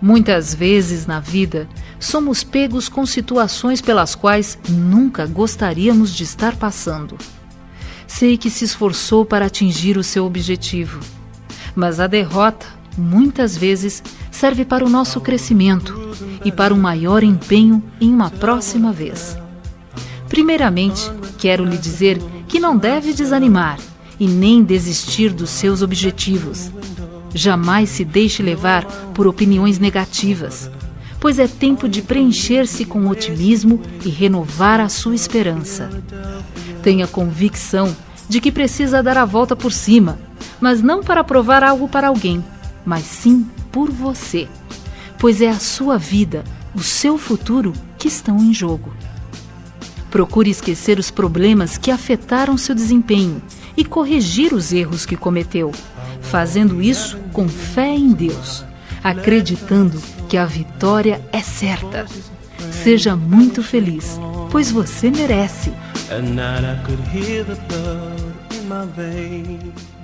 Muitas vezes na vida, somos pegos com situações pelas quais nunca gostaríamos de estar passando. Sei que se esforçou para atingir o seu objetivo, mas a derrota, muitas vezes, serve para o nosso crescimento e para um maior empenho em uma próxima vez. Primeiramente, quero lhe dizer que não deve desanimar e nem desistir dos seus objetivos. Jamais se deixe levar por opiniões negativas, pois é tempo de preencher-se com otimismo e renovar a sua esperança. Tenha convicção de que precisa dar a volta por cima, mas não para provar algo para alguém, mas sim por você, pois é a sua vida, o seu futuro que estão em jogo. Procure esquecer os problemas que afetaram seu desempenho e corrigir os erros que cometeu, fazendo isso com fé em Deus, acreditando que a vitória é certa. Seja muito feliz, pois você merece. At night I could hear the blood in my veins.